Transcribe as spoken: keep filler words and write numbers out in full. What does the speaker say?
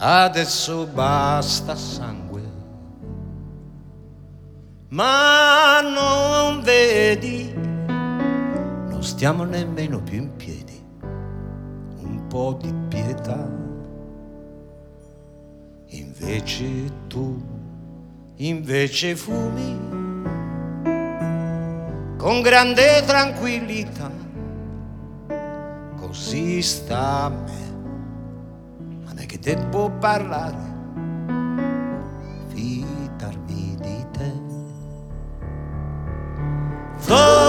adesso basta sangue, ma non vedi, non stiamo nemmeno più in piedi, un po' di pietà. Invece tu, invece fumi con grande tranquillità, così sta a me. Che devo parlare, fidarmi di te.